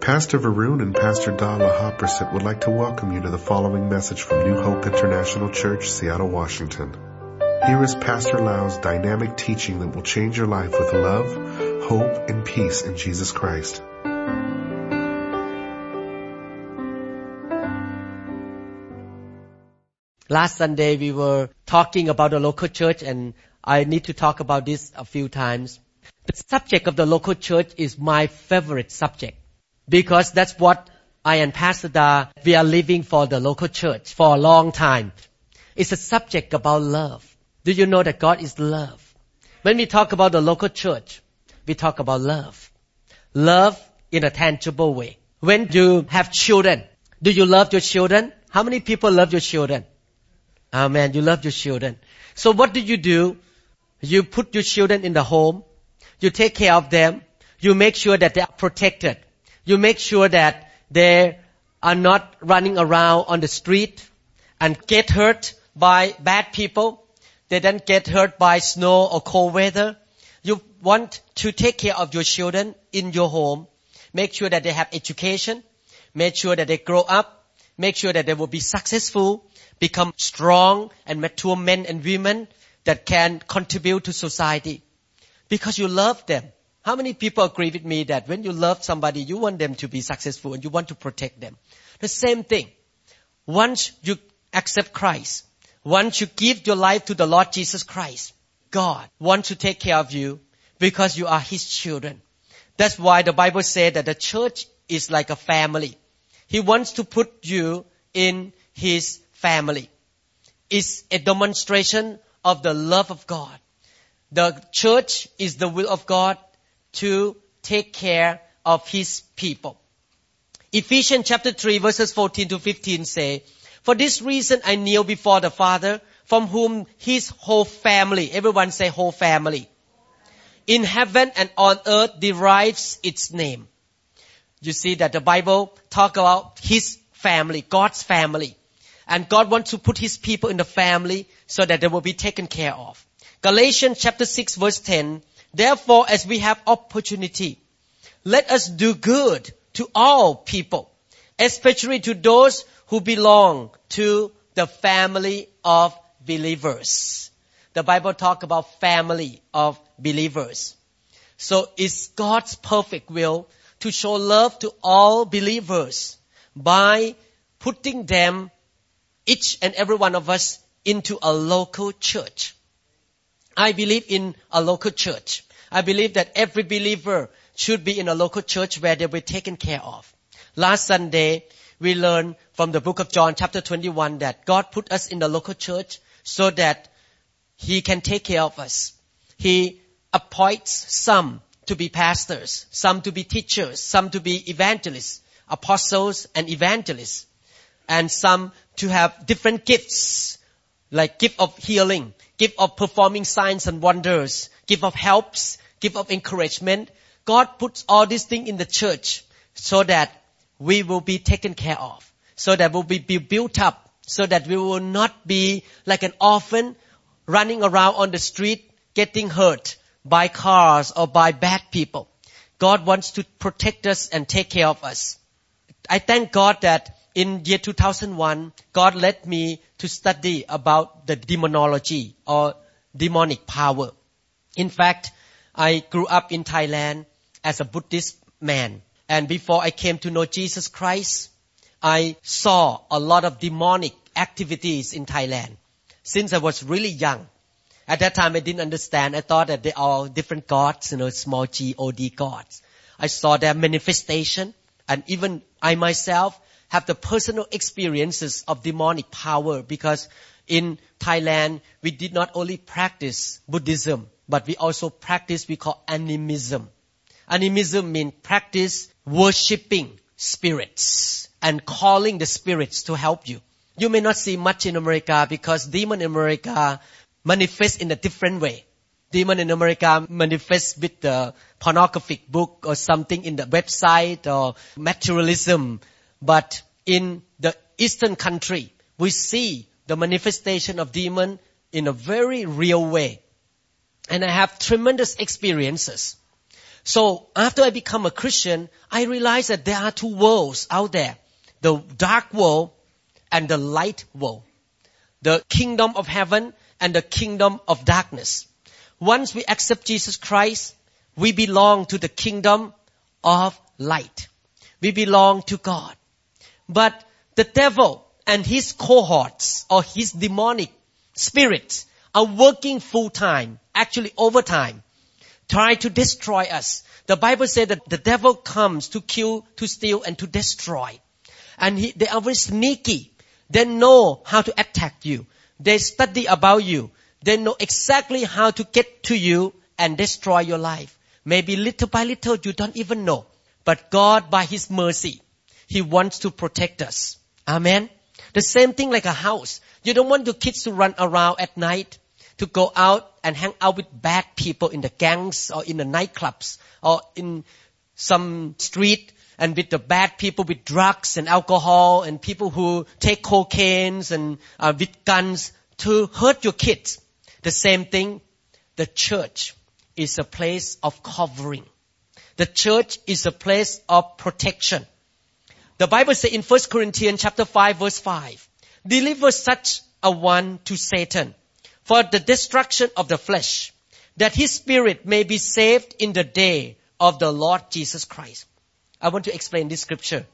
Pastor Varun and Pastor Dala Hopperset would like to welcome you to the following message from New Hope International Church, Seattle, Washington. Here is Pastor Lau's dynamic teaching that will change your life with love, hope, and peace in Jesus Christ. Last Sunday we were talking about the local church, and I need to talk about this a few times. The subject of the local church is my favorite subject because that's what I and Pastor Da, we are living for the local church for a long time. It's a subject about love. Do you know that God is love? When we talk about the local church, we talk about love. Love in a tangible way. When you have children, do you love your children? How many people love your children? Amen. You love your children. So what do? You put your children in the home. You take care of them. You make sure that they are protected. You make sure that they are not running around on the street and get hurt by bad people. They don't get hurt by snow or cold weather. You want to take care of your children in your home. Make sure that they have education. Make sure that they grow up. Make sure that they will be successful, become strong and mature men and women that can contribute to society. Because you love them. How many people agree with me that when you love somebody, you want them to be successful and you want to protect them? The same thing. Once you accept Christ, once you give your life to the Lord Jesus Christ, God wants to take care of you because you are His children. That's why the Bible says that the church is like a family. He wants to put you in His family. It's a demonstration of the love of God. The church is the will of God to take care of His people. Ephesians chapter 3 verses 14 to 15 say, "For this reason I kneel before the Father, from whom His whole family," everyone say whole family, "in heaven and on earth derives its name." You see that the Bible talk about His family, God's family. And God wants to put His people in the family so that they will be taken care of. Galatians chapter 6 verse 10, "Therefore, as we have opportunity, let us do good to all people, especially to those who belong to the family of believers." The Bible talk about family of believers. So it's God's perfect will to show love to all believers by putting them, each and every one of us, into a local church. I believe in a local church. I believe that every believer should be in a local church where they will be taken care of. Last Sunday, we learned from the book of John chapter 21 that God put us in the local church so that He can take care of us. He appoints some to be pastors, some to be teachers, some to be evangelists, apostles and evangelists, and some to have different gifts, like gift of healing, gift of performing signs and wonders, gift of helps, gift of encouragement. God puts all these things in the church so that we will be taken care of, so that we will be built up, so that we will not be like an orphan running around on the street getting hurt by cars or by bad people. God wants to protect us and take care of us. I thank God that in year 2001, God led me to study about the demonology or demonic power. In fact, I grew up in Thailand as a Buddhist man. And before I came to know Jesus Christ, I saw a lot of demonic activities in Thailand since I was really young. At that time, I didn't understand. I thought that they are different gods, small G-O-D gods. I saw their manifestation, and even I myself have the personal experiences of demonic power, because in Thailand, we did not only practice Buddhism, but we also practice we call animism. Animism means practice worshipping spirits and calling the spirits to help you. You may not see much in America because demon in America manifest in a different way. Demon in America manifest with the pornographic book or something in the website or materialism. But in the Eastern country, we see the manifestation of demon in a very real way. And I have tremendous experiences. So after I become a Christian, I realized that there are two worlds out there. The dark world and the light world. The kingdom of heaven and the kingdom of darkness. Once we accept Jesus Christ, we belong to the kingdom of light. We belong to God. But the devil and his cohorts or his demonic spirits are working full time, actually overtime, try to destroy us. The Bible says that the devil comes to kill, to steal, and to destroy. And they are very sneaky. They know how to attack you. They study about you. They know exactly how to get to you and destroy your life. Maybe little by little you don't even know. But God, by His mercy, He wants to protect us. Amen. The same thing like a house. You don't want your kids to run around at night, to go out and hang out with bad people in the gangs or in the nightclubs or in some street and with the bad people with drugs and alcohol and people who take cocaine and with guns to hurt your kids. The same thing, the church is a place of covering. The church is a place of protection. The Bible says in 1 Corinthians chapter 5 verse 5, deliver such a one to Satan for the destruction of the flesh, that his spirit may be saved in the day of the Lord Jesus Christ. I want to explain this scripture.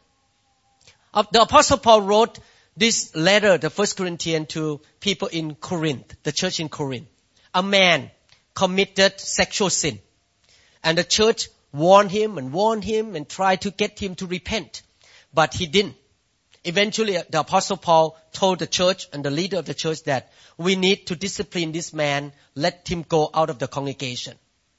The Apostle Paul wrote this letter, the 1 Corinthians, to people in Corinth, the church in Corinth. A man committed sexual sin. And the church warned him and tried to get him to repent. But he didn't. Eventually, the Apostle Paul told the church and the leader of the church that we need to discipline this man, let him go out of the congregation,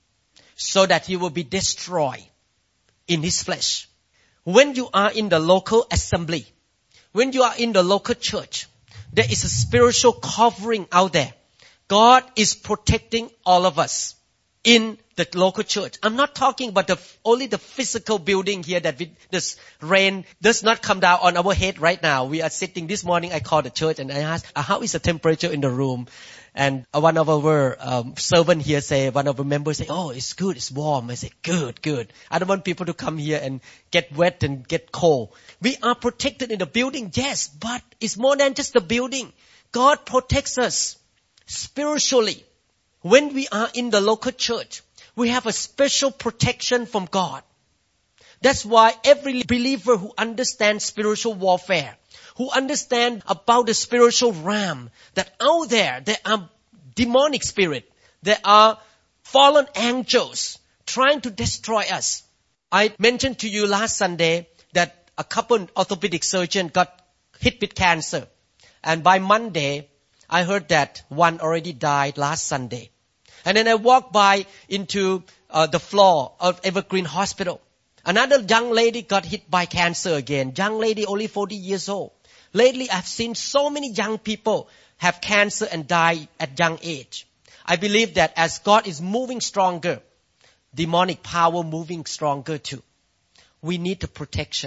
so that he will be destroyed in his flesh. When you are in the local assembly, when you are in the local church, there is a spiritual covering out there. God is protecting all of us in the local church. I'm not talking about only the physical building here that this rain does not come down on our head right now. We are sitting this morning. I called the church and I asked, how is the temperature in the room? And one of our servants here say, one of our members say, oh, it's good, it's warm. I say, good. I don't want people to come here and get wet and get cold. We are protected in the building, yes, but it's more than just the building. God protects us spiritually. When we are in the local church, we have a special protection from God. That's why every believer who understands spiritual warfare, who understand about the spiritual realm, that out there are demonic spirits, there are fallen angels trying to destroy us. I mentioned to you last Sunday that a couple orthopedic surgeons got hit with cancer. And by Monday, I heard that one already died last Sunday. And then I walked by into the floor of Evergreen Hospital. Another young lady got hit by cancer again. Young lady, only 40 years old. Lately, I've seen so many young people have cancer and die at young age. I believe that as God is moving stronger, demonic power moving stronger too. We need the protection.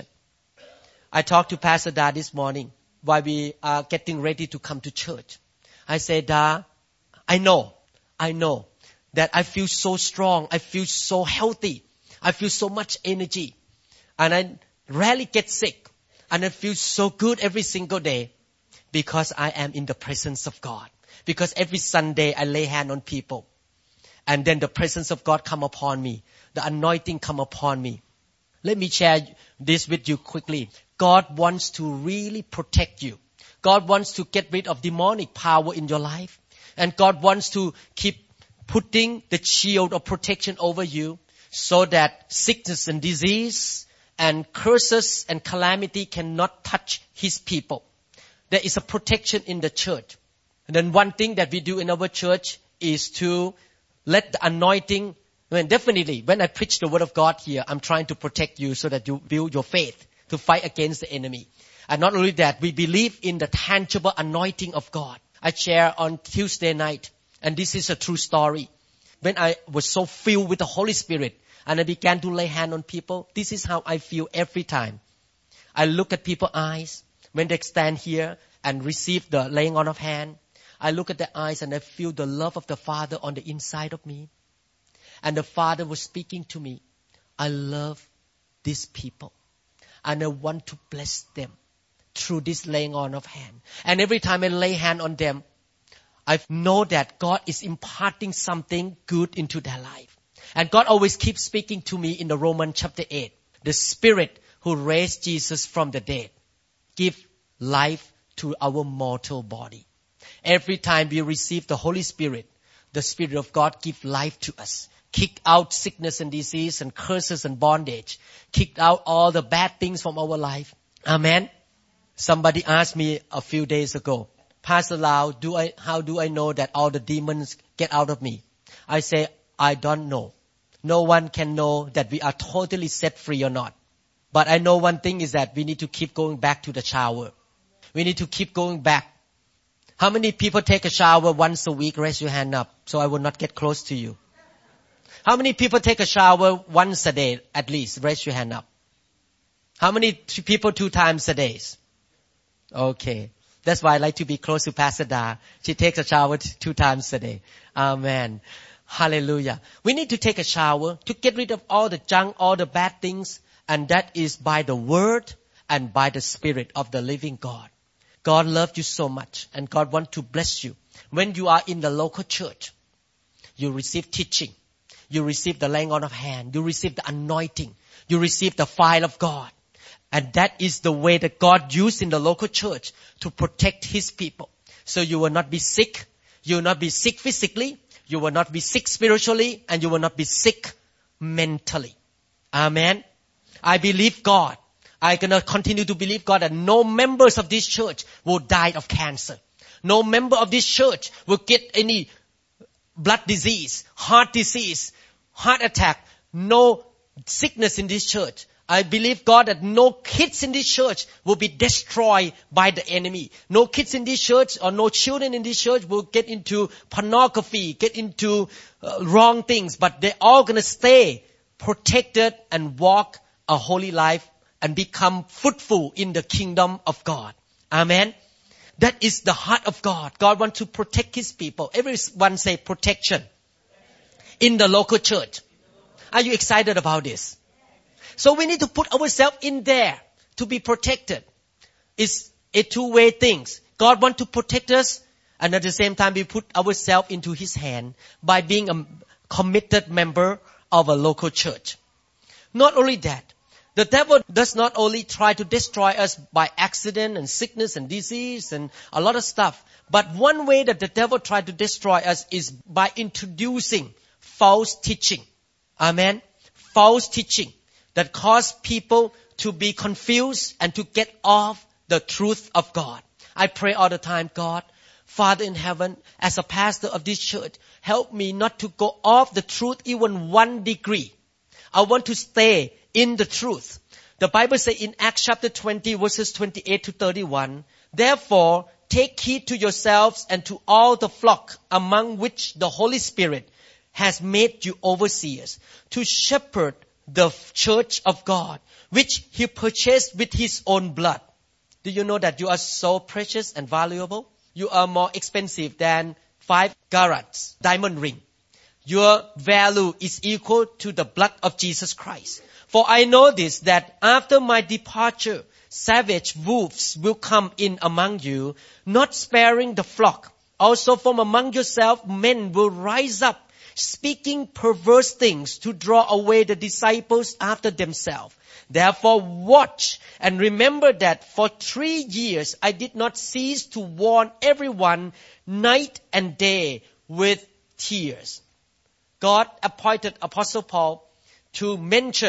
I talked to Pastor Da this morning while we are getting ready to come to church. I said, Da, I know that I feel so strong. I feel so healthy. I feel so much energy. And I rarely get sick. And I feel so good every single day because I am in the presence of God. Because every Sunday I lay hand on people. And then the presence of God come upon me. The anointing come upon me. Let me share this with you quickly. God wants to really protect you. God wants to get rid of demonic power in your life. And God wants to keep putting the shield of protection over you so that sickness and disease and curses and calamity cannot touch His people. There is a protection in the church. And then one thing that we do in our church is to let the anointing, definitely when I preach the word of God here, I'm trying to protect you so that you build your faith to fight against the enemy. And not only that, we believe in the tangible anointing of God. I share on Tuesday night, and this is a true story. When I was so filled with the Holy Spirit and I began to lay hand on people, this is how I feel every time. I look at people's eyes when they stand here and receive the laying on of hand. I look at their eyes and I feel the love of the Father on the inside of me. And the Father was speaking to me. I love these people. And I want to bless them through this laying on of hand. And every time I lay hand on them, I know that God is imparting something good into their life. And God always keeps speaking to me in the Romans chapter 8. The Spirit who raised Jesus from the dead give life to our mortal body. Every time we receive the Holy Spirit, the Spirit of God give life to us. Kick out sickness and disease and curses and bondage. Kick out all the bad things from our life. Amen. Somebody asked me a few days ago, Pastor Lau, how do I know that all the demons get out of me? I say, I don't know. No one can know that we are totally set free or not. But I know one thing is that we need to keep going back to the shower. We need to keep going back. How many people take a shower once a week? Raise your hand up so I will not get close to you. How many people take a shower once a day at least? Raise your hand up. How many people 2 times a day? Okay. That's why I like to be close to Pastor Da. She takes a shower 2 times a day. Amen. Hallelujah. We need to take a shower to get rid of all the junk, all the bad things. And that is by the Word and by the Spirit of the living God. God loved you so much and God wants to bless you. When you are in the local church, you receive teaching. You receive the laying on of hand. You receive the anointing. You receive the fire of God. And that is the way that God used in the local church to protect His people. So you will not be sick. You will not be sick physically. You will not be sick spiritually. And you will not be sick mentally. Amen. I believe God. I'm going to continue to believe God that no members of this church will die of cancer. No member of this church will get any blood disease, heart attack, no sickness in this church. I believe God that no kids in this church will be destroyed by the enemy. No kids in this church or no children in this church will get into pornography, get into wrong things. But they're all going to stay protected and walk a holy life and become fruitful in the kingdom of God. Amen. That is the heart of God. God wants to protect His people. Everyone say protection in the local church. Are you excited about this? So we need to put ourselves in there to be protected. It's a two-way thing. God wants to protect us, and at the same time we put ourselves into His hand by being a committed member of a local church. Not only that, the devil does not only try to destroy us by accident and sickness and disease and a lot of stuff, but one way that the devil tries to destroy us is by introducing false teaching. Amen. False teaching that cause people to be confused and to get off the truth of God. I pray all the time, God, Father in heaven, as a pastor of this church, help me not to go off the truth even 1 degree. I want to stay in the truth. The Bible says in Acts chapter 20 verses 28 to 31, therefore take heed to yourselves and to all the flock among which the Holy Spirit has made you overseers to shepherd the church of God, which He purchased with His own blood. Do you know that you are so precious and valuable? You are more expensive than 5 carats diamond ring. Your value is equal to the blood of Jesus Christ. For I know this, that after my departure, savage wolves will come in among you, not sparing the flock. Also from among yourself, men will rise up, speaking perverse things to draw away the disciples after themselves. Therefore watch and remember that for 3 years I did not cease to warn everyone night and day with tears. God appointed Apostle Paul to mention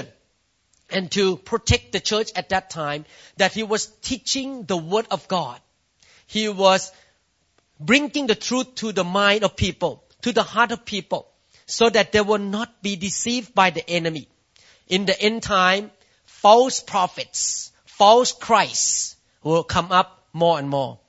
and to protect the church at that time, that he was teaching the word of God. He was bringing the truth to the mind of people, to the heart of people, so that they will not be deceived by the enemy. In the end time, false prophets, false Christs will come up more and more.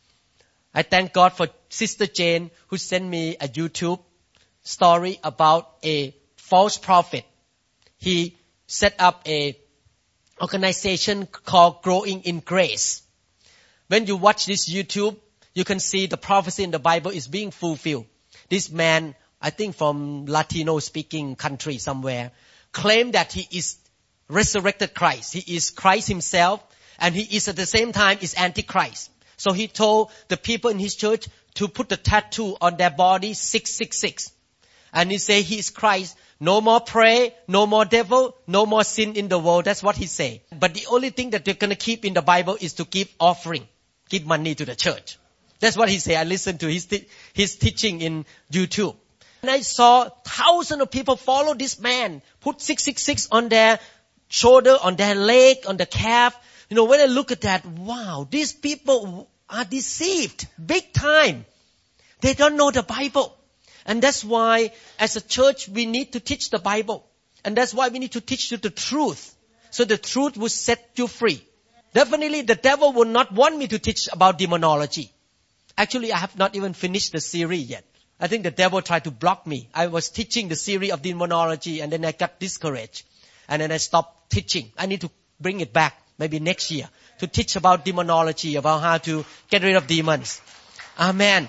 I thank God for Sister Jane who sent me a YouTube story about a false prophet. He set up a organization called Growing in Grace. When you watch this YouTube, you can see the prophecy in the Bible is being fulfilled. This man, I think from Latino speaking country somewhere, claim that he is resurrected Christ. He is Christ himself, and he is at the same time is Antichrist. So he told the people in his church to put the tattoo on their body 666. And he say he is Christ. No more pray, no more devil, no more sin in the world. That's what he say. But the only thing that they're going to keep in the Bible is to give offering, give money to the church. That's what he say. I listened to his teaching in YouTube. And I saw thousands of people follow this man, put 666 on their shoulder, on their leg, on the calf. You know, when I look at that, wow, these people are deceived big time. They don't know the Bible. And that's why, as a church, we need to teach the Bible. And that's why we need to teach you the truth. So the truth will set you free. Definitely, the devil will not want me to teach about demonology. Actually, I have not even finished the series yet. I think the devil tried to block me. I was teaching the series of demonology, and then I got discouraged. And then I stopped teaching. I need to bring it back, maybe next year, to teach about demonology, about how to get rid of demons. Amen.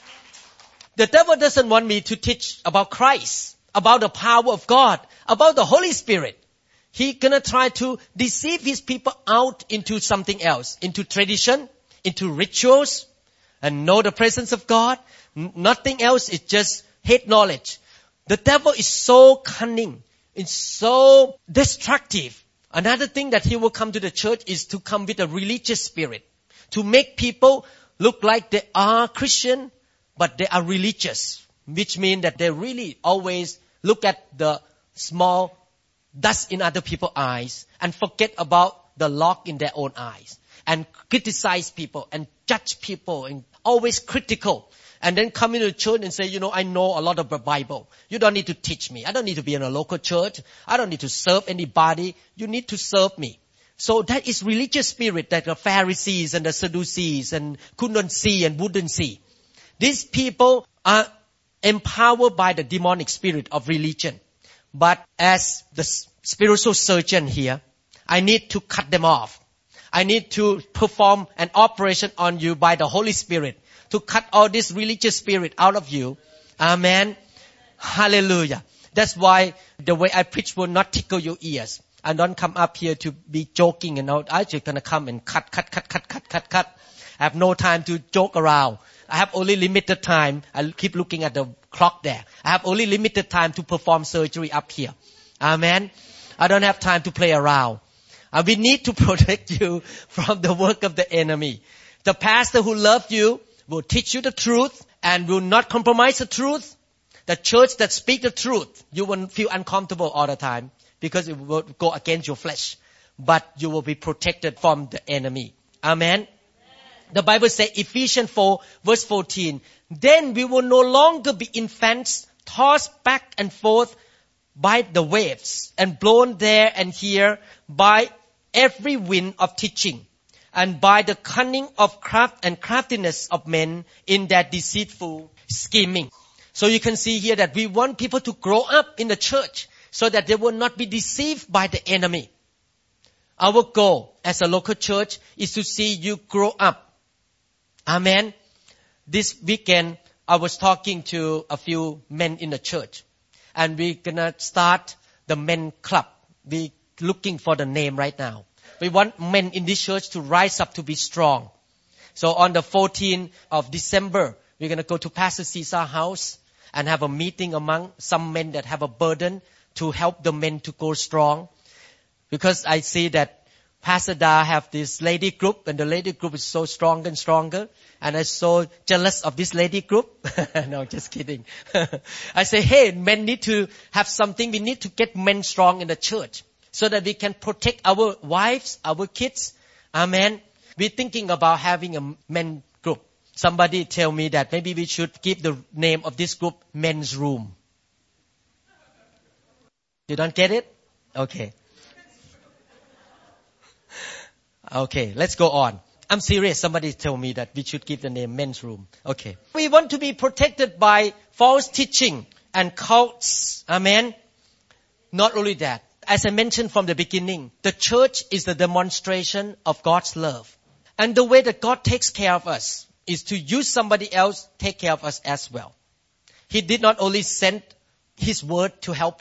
The devil doesn't want me to teach about Christ, about the power of God, about the Holy Spirit. He's gonna try to deceive his people out into something else, into tradition, into rituals, and know the presence of God. Nothing else is just hate knowledge. The devil is so cunning, it's so destructive. Another thing that he will come to the church is to come with a religious spirit, to make people look like they are Christian, but they are religious, which means that they really always look at the small dust in other people's eyes and forget about the log in their own eyes, and criticize people and judge people and always critical. And then come into the church and say, you know, I know a lot of the Bible. You don't need to teach me. I don't need to be in a local church. I don't need to serve anybody. You need to serve me. So that is religious spirit that the Pharisees and the Sadducees and couldn't see and wouldn't see. These people are empowered by the demonic spirit of religion. But as the spiritual surgeon here, I need to cut them off. I need to perform an operation on you by the Holy Spirit to cut all this religious spirit out of you. Amen. Hallelujah. That's why the way I preach will not tickle your ears. I don't come up here to be joking and all. I'm just going to come and cut. I have no time to joke around. I have only limited time. I keep looking at the clock there. I have only limited time to perform surgery up here. Amen. I don't have time to play around. We need to protect you from the work of the enemy. The pastor who loves you will teach you the truth and will not compromise the truth. The church that speaks the truth, you will feel uncomfortable all the time because it will go against your flesh. But you will be protected from the enemy. Amen. The Bible says, Ephesians 4 verse 14, then we will no longer be infants tossed back and forth by the waves and blown there and here by every wind of teaching and by the cunning of craft and craftiness of men in their deceitful scheming. So you can see here that we want people to grow up in the church so that they will not be deceived by the enemy. Our goal as a local church is to see you grow up. Amen. This weekend, I was talking to a few men in the church. And we're gonna start the men club. We're looking for the name right now. We want men in this church to rise up to be strong. So on the 14th of December, we're gonna go to Pastor Caesar's house and have a meeting among some men that have a burden to help the men to go strong. Because I see that Pastor Da have this lady group, and the lady group is so stronger and stronger. And I'm so jealous of this lady group. No, just kidding. I say, hey, men need to have something. We need to get men strong in the church so that we can protect our wives, our kids. Amen. We're thinking about having a men group. Somebody tell me that maybe we should give the name of this group Men's Room. You don't get it? Okay. Okay, let's go on. I'm serious. Somebody told me that we should give the name Men's Room. Okay. We want to be protected by false teaching and cults. Amen. Not only that, as I mentioned from the beginning, the church is the demonstration of God's love. And the way that God takes care of us is to use somebody else take care of us as well. He did not only send His word to help us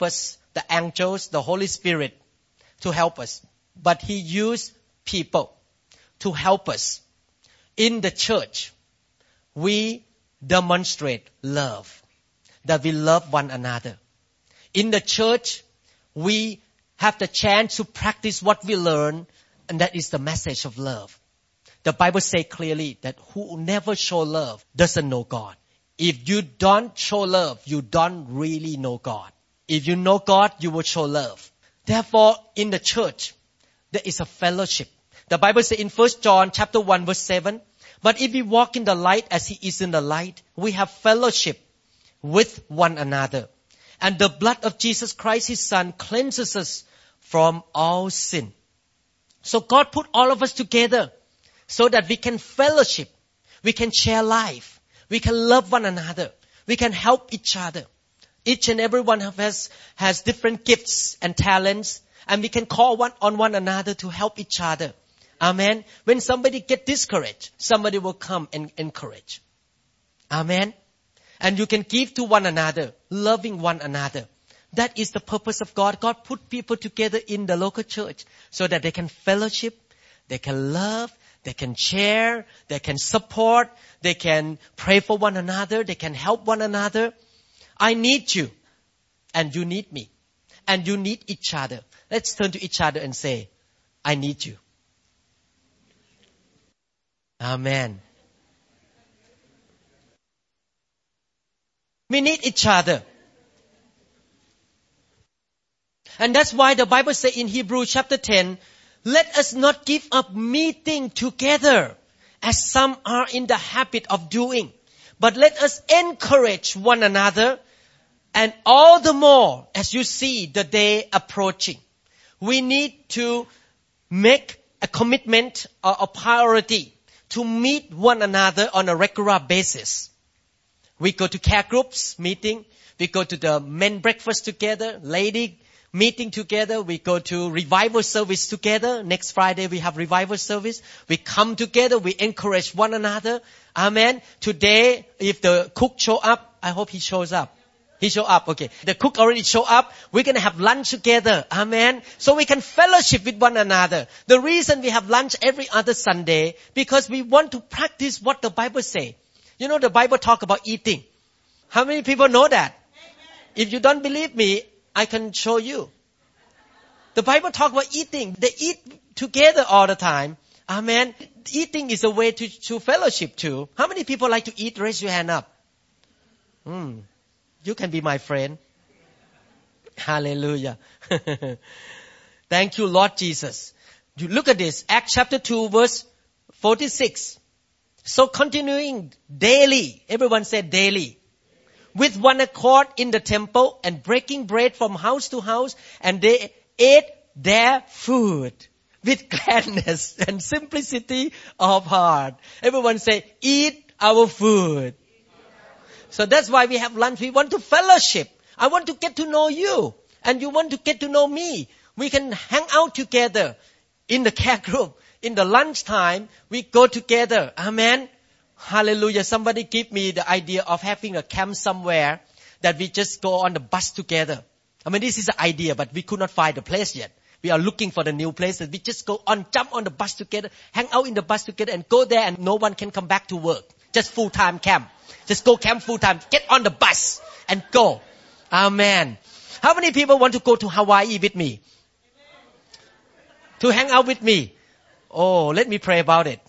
the angels, the Holy Spirit to help us. But He used people to help us. In the church, we demonstrate love, that we love one another. In the church, we have the chance to practice what we learn, and that is the message of love. The Bible says clearly that who never show love doesn't know God. If you don't show love, you don't really know God. If you know God, you will show love. Therefore, in the church, there is a fellowship. The Bible says in 1 John chapter 1 verse 7, but if we walk in the light as He is in the light, we have fellowship with one another. And the blood of Jesus Christ, His Son, cleanses us from all sin. So God put all of us together so that we can fellowship, we can share life, we can love one another, we can help each other. Each and every one of us has different gifts and talents, and we can call on one another to help each other. Amen. When somebody get discouraged, somebody will come and encourage. Amen. And you can give to one another, loving one another. That is the purpose of God. God put people together in the local church so that they can fellowship, they can love, they can share, they can support, they can pray for one another, they can help one another. I need you, and you need me, and you need each other. Let's turn to each other and say, I need you. Amen. We need each other. And that's why the Bible says in Hebrews chapter 10, let us not give up meeting together as some are in the habit of doing, but let us encourage one another, and all the more as you see the day approaching. We need to make a commitment or a priority to meet one another on a regular basis. We go to care groups meeting. We go to the men breakfast together, lady meeting together. We go to revival service together. Next Friday we have revival service. We come together. We encourage one another. Amen. Today, if the cook show up, I hope he shows up. He show up, okay. The cook already show up. We're going to have lunch together. Amen. So we can fellowship with one another. The reason we have lunch every other Sunday, because we want to practice what the Bible say. You know, the Bible talk about eating. How many people know that? If you don't believe me, I can show you. The Bible talk about eating. They eat together all the time. Amen. Eating is a way to fellowship too. How many people like to eat? Raise your hand up. You can be my friend. Hallelujah. Thank you, Lord Jesus. You look at this. Acts chapter 2 verse 46. So continuing daily. Everyone said daily. With one accord in the temple and breaking bread from house to house. And they ate their food with gladness and simplicity of heart. Everyone say, eat our food. So that's why we have lunch. We want to fellowship. I want to get to know you. And you want to get to know me. We can hang out together in the care group. In the lunchtime, we go together. Amen. Hallelujah. Somebody give me the idea of having a camp somewhere that we just go on the bus together. I mean, this is an idea, but we could not find a place yet. We are looking for the new places. We just go on, jump on the bus together, hang out in the bus together and go there and no one can come back to work. Just full-time camp. Just go camp full-time. Get on the bus and go. Amen. How many people want to go to Hawaii with me? To hang out with me? Oh, let me pray about it.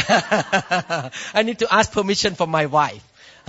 I need to ask permission from my wife.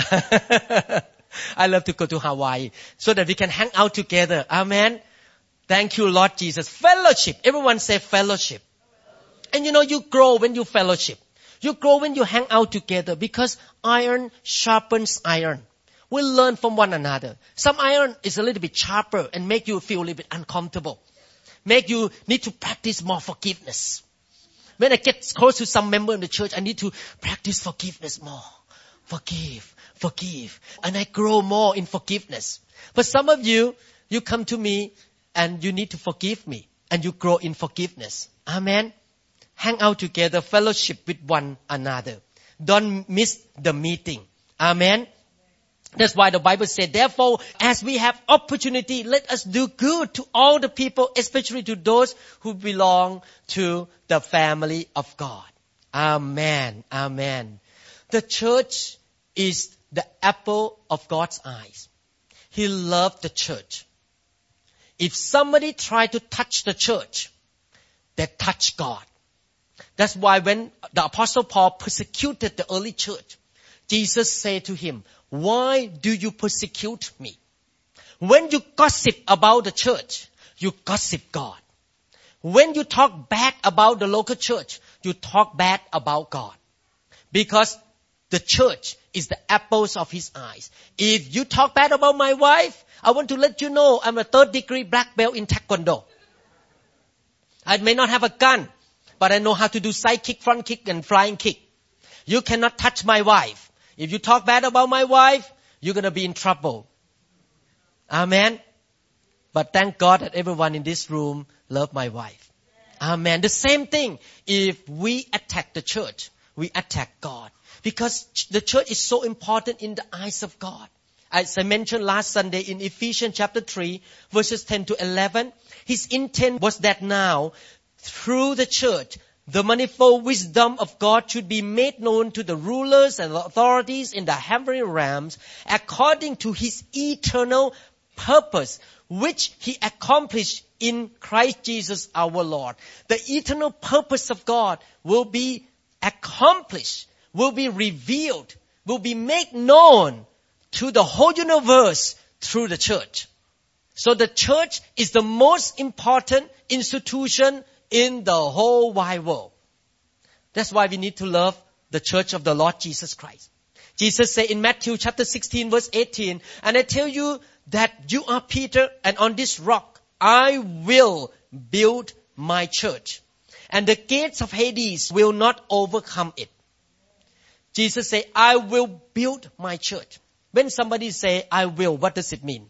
I love to go to Hawaii so that we can hang out together. Amen. Thank you, Lord Jesus. Fellowship. Everyone say fellowship. And you know, you grow when you fellowship. You grow when you hang out together because iron sharpens iron. We learn from one another. Some iron is a little bit sharper and make you feel a little bit uncomfortable. Make you need to practice more forgiveness. When I get close to some member in the church, I need to practice forgiveness more. Forgive. And I grow more in forgiveness. But some of you, you come to me and you need to forgive me. And you grow in forgiveness. Amen. Hang out together, fellowship with one another. Don't miss the meeting. Amen. That's why the Bible said, therefore, as we have opportunity, let us do good to all the people, especially to those who belong to the family of God. Amen. Amen. The church is the apple of God's eyes. He loved the church. If somebody tried to touch the church, they touch God. That's why when the Apostle Paul persecuted the early church, Jesus said to him, why do you persecute me? When you gossip about the church, you gossip God. When you talk bad about the local church, you talk bad about God. Because the church is the apples of his eyes. If you talk bad about my wife, I want to let you know I'm a 3rd-degree black belt in Taekwondo. I may not have a gun, but I know how to do side kick, front kick, and flying kick. You cannot touch my wife. If you talk bad about my wife, you're going to be in trouble. Amen. But thank God that everyone in this room love my wife. Amen. The same thing. If we attack the church, we attack God. Because the church is so important in the eyes of God. As I mentioned last Sunday in Ephesians chapter 3, verses 10 to 11, his intent was that now, through the church, the manifold wisdom of God should be made known to the rulers and authorities in the heavenly realms according to his eternal purpose, which he accomplished in Christ Jesus our Lord. The eternal purpose of God will be accomplished, will be revealed, will be made known to the whole universe through the church. So the church is the most important institution in the whole wide world. That's why we need to love the church of the Lord Jesus Christ. Jesus said in Matthew chapter 16 verse 18, and I tell you that you are Peter, and on this rock I will build my church, and the gates of Hades will not overcome it. Jesus said, I will build my church. When somebody say, I will, what does it mean?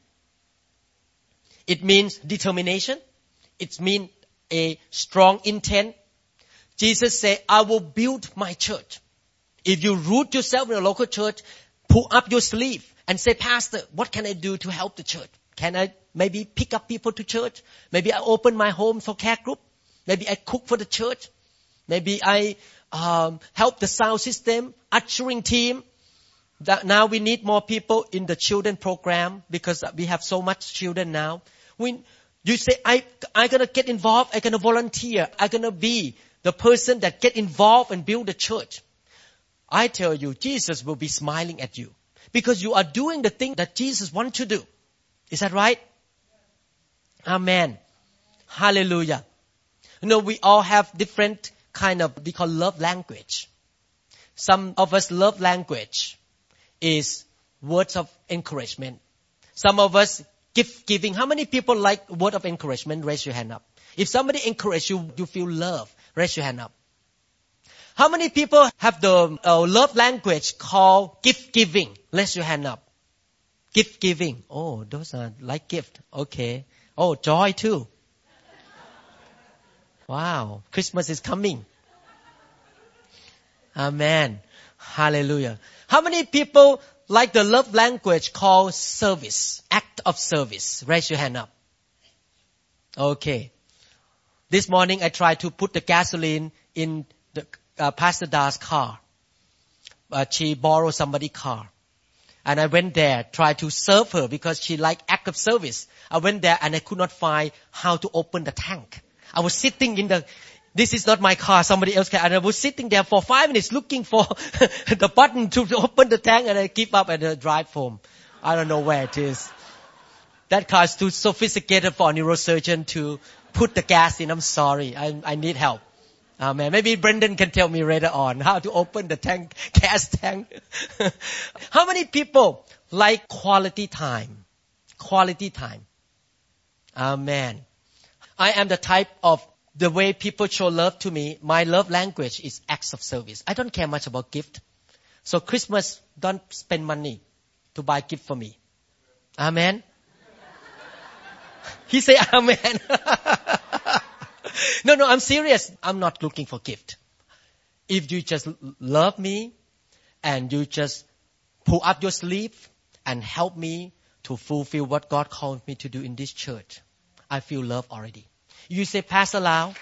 It means determination. It means a strong intent. Jesus said, I will build my church. If you root yourself in a local church, pull up your sleeve and say, Pastor, what can I do to help the church? Can I maybe pick up people to church? Maybe I open my home for care group. Maybe I cook for the church. Maybe I help the sound system, ushering team. That now we need more people in the children program because we have so much children now. You say, I'm going to get involved. I'm going to volunteer. I'm going to be the person that get involved and build the church. I tell you, Jesus will be smiling at you because you are doing the thing that Jesus wants to do. Is that right? Amen. Hallelujah. You know, we all have different kind of, we call love language. Some of us love language is words of encouragement. Some of us gift giving. How many people like word of encouragement? Raise your hand up. If somebody encourages you, you feel love. Raise your hand up. How many people have the love language called gift giving? Raise your hand up. Gift giving. Oh, those are like gift. Okay. Oh, joy too. Wow. Christmas is coming. Amen. Hallelujah. How many people like the love language called service? Act of service. Raise your hand up. Okay. This morning I tried to put the gasoline in the Pastor Da's car. She borrowed somebody's car. And I went there, tried to serve her because she liked act of service. I went there and I could not find how to open the tank. I was sitting this is not my car, somebody else can. And I was sitting there for 5 minutes looking for the button to open the tank, and I give up and drive home. I don't know where it is. That car is too sophisticated for a neurosurgeon to put the gas in. I'm sorry. I need help. Amen. Maybe Brendan can tell me later on how to open the tank, gas tank. How many people like quality time? Quality time. Amen. I am the type of the way people show love to me. My love language is acts of service. I don't care much about gift. So Christmas, don't spend money to buy gift for me. Amen. He say amen. No, I'm serious. I'm not looking for gift. If you just love me and you just pull up your sleeve and help me to fulfill what God called me to do in this church. I feel love already. You say, Pastor Lau.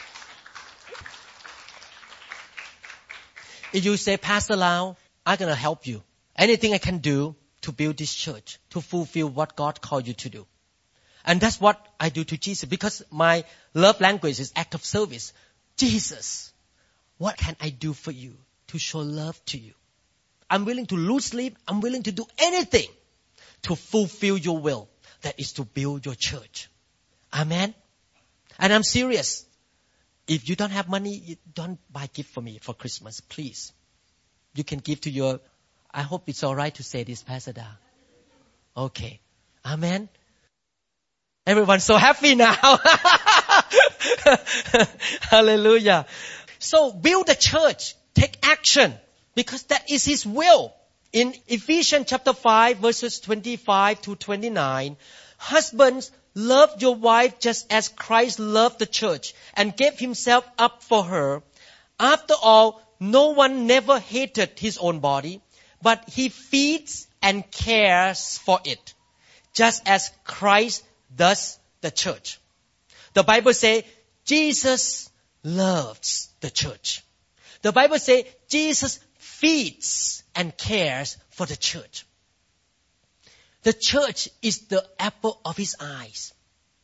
If you say, Pastor Lau, I'm going to help you. Anything I can do to build this church, to fulfill what God called you to do. And that's what I do to Jesus, because my love language is act of service. Jesus, what can I do for you to show love to you? I'm willing to lose sleep. I'm willing to do anything to fulfill your will. That is to build your church. Amen. And I'm serious. If you don't have money, you don't buy gift for me for Christmas, please. You can give to your, I hope it's all right to say this, Pastor Da. Okay. Amen. Everyone's so happy now. Hallelujah. So build the church. Take action. Because that is His will. In Ephesians chapter 5 verses 25 to 29, husbands, love your wife just as Christ loved the church and gave Himself up for her. After all, no one never hated his own body, but he feeds and cares for it, just as Christ does the church. The Bible says Jesus loves the church. The Bible says Jesus feeds and cares for the church. The church is the apple of His eyes.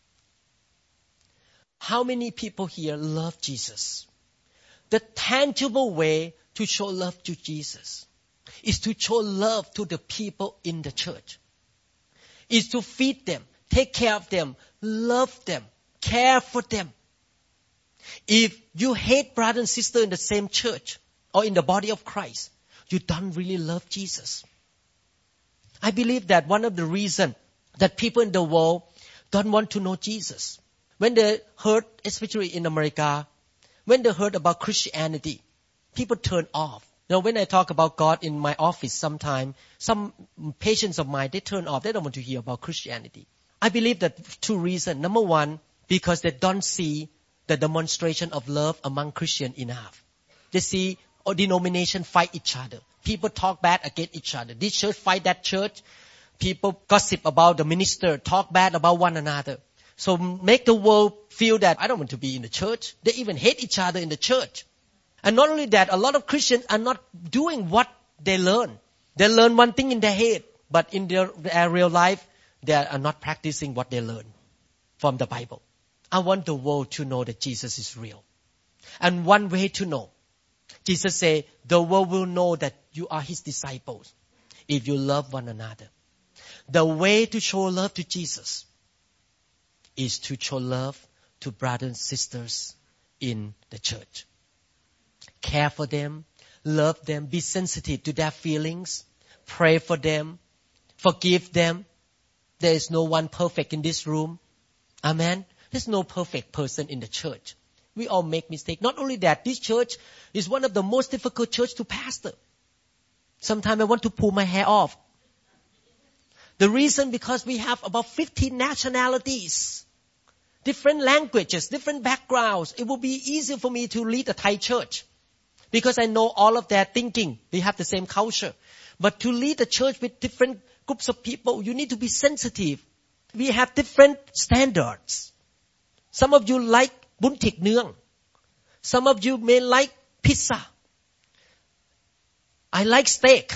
How many people here love Jesus? The tangible way to show love to Jesus is to show love to the people in the church. Is to feed them, take care of them, love them, care for them. If you hate brother and sister in the same church or in the body of Christ, you don't really love Jesus. I believe that one of the reasons that people in the world don't want to know Jesus, when they heard, especially in America, when they heard about Christianity, people turn off. When I talk about God in my office sometimes, some patients of mine, they turn off. They don't want to hear about Christianity. I believe that two reasons. Number one, because they don't see the demonstration of love among Christians enough. They see denomination fight each other. People talk bad against each other. This church fight that church. People gossip about the minister, talk bad about one another. So make the world feel that I don't want to be in the church. They even hate each other in the church. And not only that, a lot of Christians are not doing what they learn. They learn one thing in their head, but in their real life, they are not practicing what they learn from the Bible. I want the world to know that Jesus is real. And one way to know, Jesus said, the world will know that you are His disciples if you love one another. The way to show love to Jesus is to show love to brothers and sisters in the church. Care for them, love them, be sensitive to their feelings, pray for them, forgive them. There is no one perfect in this room. Amen. There's no perfect person in the church. We all make mistakes. Not only that, this church is one of the most difficult church to pastor. Sometimes I want to pull my hair off. The reason because we have about 15 nationalities, different languages, different backgrounds. It will be easier for me to lead a Thai church because I know all of their thinking. We have the same culture. But to lead a church with different groups of people, you need to be sensitive. We have different standards. Some of you like bún thịt nướng. Some of you may like pizza. I like steak.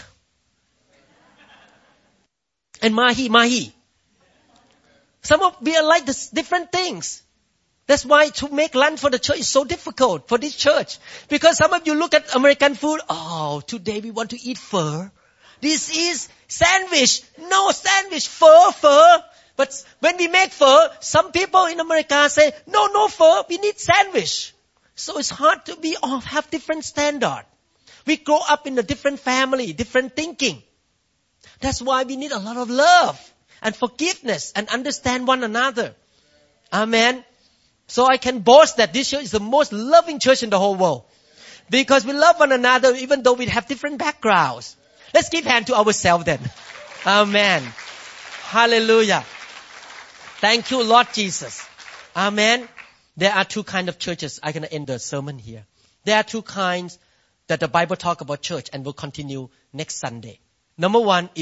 And mahi. Some of we are like this, different things. That's why to make lunch for the church is so difficult for this church. Because some of you look at American food. Oh, today we want to eat pho. This is sandwich. No sandwich, pho. But when we make pho, some people in America say, no pho, we need sandwich. So it's hard to be all have different standard. We grow up in a different family, different thinking. That's why we need a lot of love and forgiveness and understand one another. Amen. So I can boast that this church is the most loving church in the whole world. Because we love one another even though we have different backgrounds. Let's give hand to ourselves then. Amen. Hallelujah. Thank you, Lord Jesus. Amen. There are two kinds of churches. I'm going to end the sermon here. There are two kinds that the Bible talk about church and will continue next Sunday. Number one is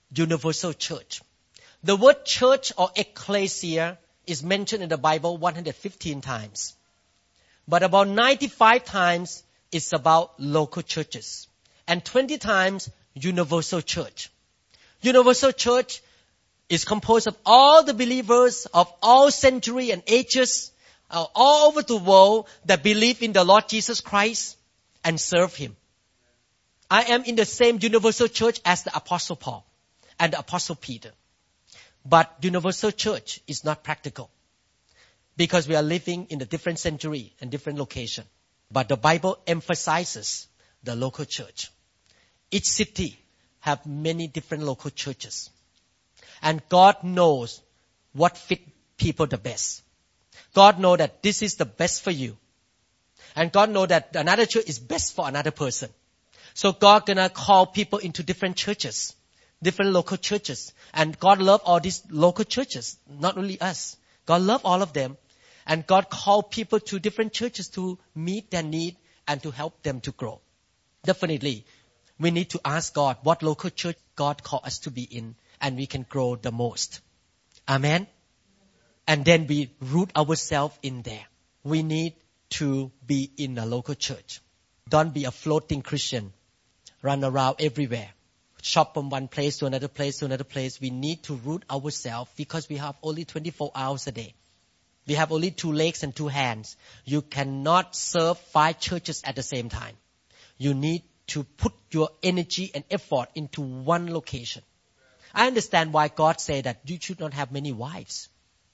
universal church. The word church or ecclesia is mentioned in the Bible 115 times. But about 95 times it's about local churches. And 20 times universal church. Universal church is composed of all the believers of all centuries and ages all over the world that believe in the Lord Jesus Christ and serve Him. I am in the same universal church as the Apostle Paul and the Apostle Peter. But universal church is not practical because we are living in a different century and different location. But the Bible emphasizes the local church. Each city have many different local churches. And God knows what fit people the best. God knows that this is the best for you. And God knows that another church is best for another person. So God gonna call people into different churches, different local churches. And God love all these local churches, not only us. God love all of them. And God called people to different churches to meet their need and to help them to grow. Definitely, we need to ask God what local church God called us to be in, and we can grow the most. Amen? And then we root ourselves in there. We need to be in a local church. Don't be a floating Christian. Run around everywhere. Shop from one place to another place to another place. We need to root ourselves because we have only 24 hours a day. We have only 2 legs and 2 hands. You cannot serve 5 churches at the same time. You need to put your energy and effort into one location. I understand why God said that you should not have many wives.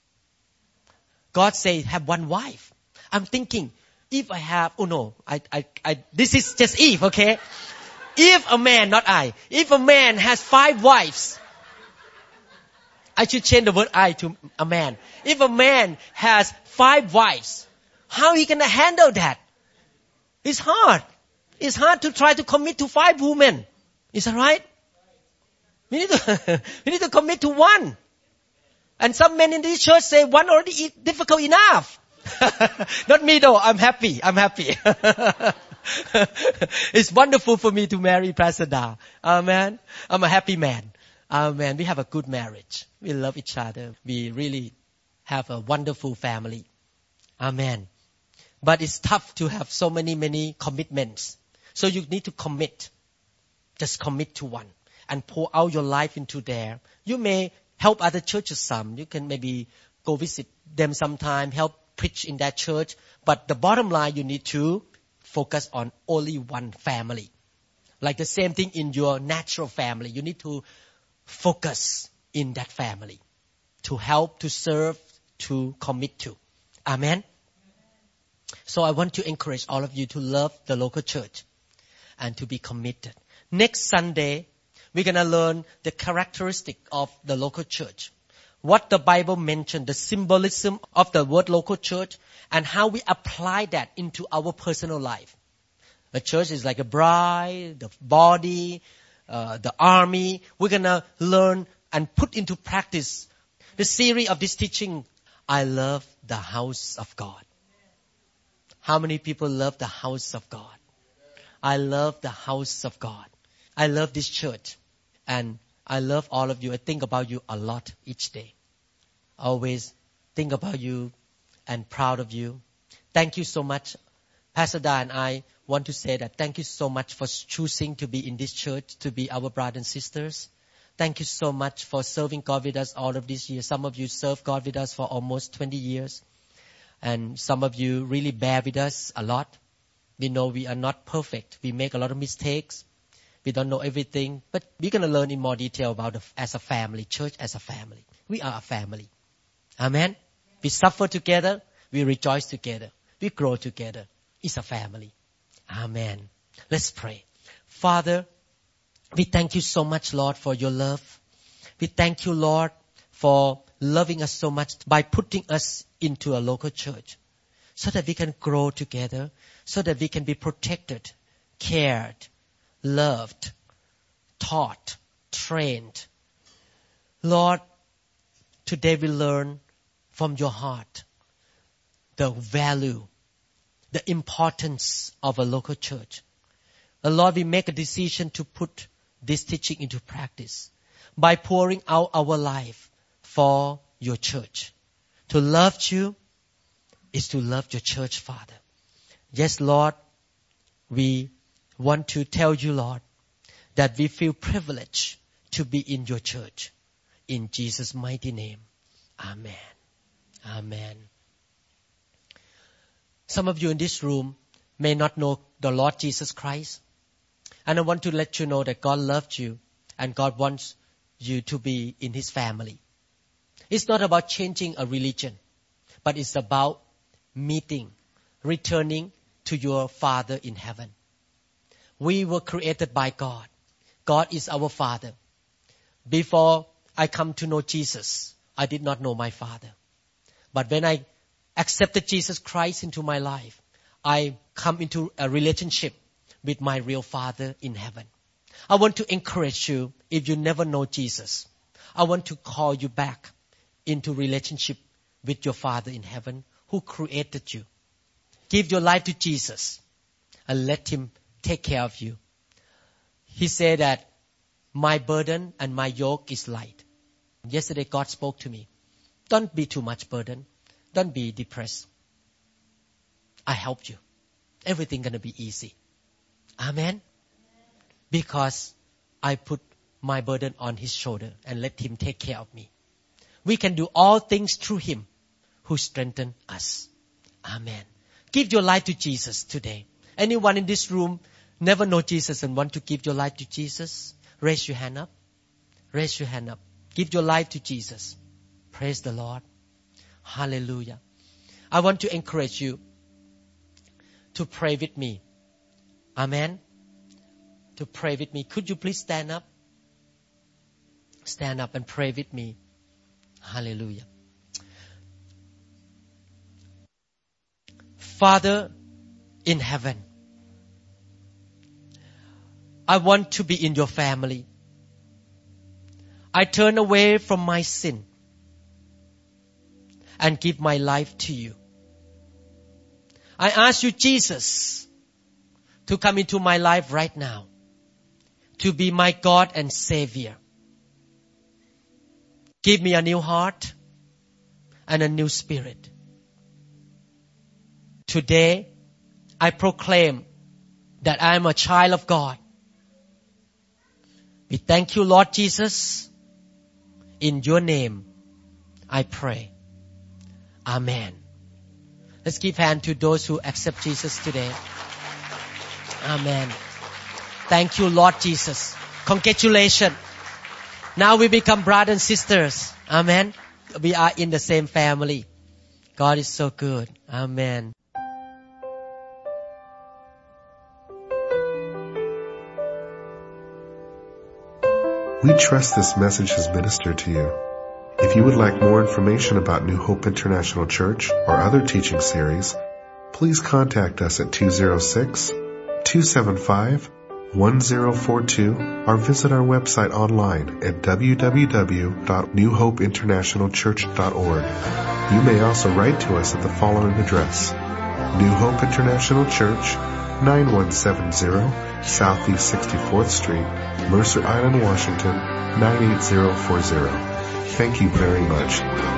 God said have one wife. I'm thinking, if I have, this is just if, okay? If a man, not I, if a man has 5 wives, I should change the word I to a man. If a man has 5 wives, how he gonna handle that? It's hard. It's hard to try to commit to 5 women. Is that right? We need to commit to 1. And some men in this church say 1 already is difficult enough. Not me though. I'm happy. It's wonderful for me to marry Pastor Da. Amen. I'm a happy man. Amen. We have a good marriage. We love each other. We really have a wonderful family. Amen. But it's tough to have so many commitments. So you need to commit. Just commit to one and pour out your life into there. You may help other churches some. You can maybe go visit them sometime, help preach in that church. But the bottom line, you need to focus on only one family. Like the same thing in your natural family. You need to focus in that family to help, to serve, to commit to. Amen. So I want to encourage all of you to love the local church and to be committed. Next Sunday, we're going to learn the characteristic of the local church. What the Bible mentioned, the symbolism of the word local church, and how we apply that into our personal life. A church is like a bride, the body, the army. We're going to learn and put into practice the series of this teaching. I love the house of God. How many people love the house of God? I love the house of God. I love this church. And I love all of you. I think about you a lot each day. Always think about you and proud of you. Thank you so much. Pastor Da and I want to say that thank you so much for choosing to be in this church, to be our brothers and sisters. Thank you so much for serving God with us all of these years. Some of you served God with us for almost 20 years. And some of you really bear with us a lot. We know we are not perfect. We make a lot of mistakes. We don't know everything. But we're going to learn in more detail about as a family, church as a family. We are a family. Amen. We suffer together. We rejoice together. We grow together. It's a family. Amen. Let's pray. Father, we thank you so much, Lord, for your love. We thank you, Lord, for loving us so much by putting us into a local church so that we can grow together, so that we can be protected, cared, loved, taught, trained. Lord, today we learn from your heart the value, the importance of a local church. Lord, we make a decision to put this teaching into practice. by pouring out our life for your church. To love you is to love your church, Father. Yes, Lord, we want to tell you, Lord, that we feel privileged to be in your church. In Jesus' mighty name. Amen. Amen. Some of you in this room may not know the Lord Jesus Christ. And I want to let you know that God loved you and God wants you to be in His family. It's not about changing a religion, but it's about meeting, returning to your Father in heaven. We were created by God. God is our Father. Before I come to know Jesus, I did not know my Father. But when I accepted Jesus Christ into my life, I come into a relationship with my real Father in heaven. I want to encourage you, if you never know Jesus, I want to call you back into relationship with your Father in heaven who created you. Give your life to Jesus and let Him take care of you. He said that my burden and my yoke is light. Yesterday God spoke to me. Don't be too much burden. Don't be depressed. I help you. Everything gonna be easy. Amen. Because I put my burden on His shoulder and let Him take care of me. We can do all things through Him who strengthens us. Amen. Give your life to Jesus today. Anyone in this room never know Jesus and want to give your life to Jesus? Raise your hand up. Raise your hand up. Give your life to Jesus. Praise the Lord. Hallelujah. I want to encourage you to pray with me. Amen. To pray with me. Could you please stand up? Stand up and pray with me. Hallelujah. Father in heaven, I want to be in your family. I turn away from my sin and give my life to you. I ask you, Jesus, to come into my life right now, to be my God and Savior. Give me a new heart and a new spirit. Today, I proclaim that I am a child of God. We thank you, Lord Jesus. In your name, I pray. Amen. Let's give hand to those who accept Jesus today. Amen. Thank you, Lord Jesus. Congratulations. Now we become brothers and sisters. Amen. We are in the same family. God is so good. Amen. We trust this message has ministered to you. If you would like more information about New Hope International Church or other teaching series, please contact us at 206-275-1042 or visit our website online at www.newhopeinternationalchurch.org. You may also write to us at the following address: New Hope International Church, 9170 Southeast 64th Street, Mercer Island, Washington, 98040. Thank you very much.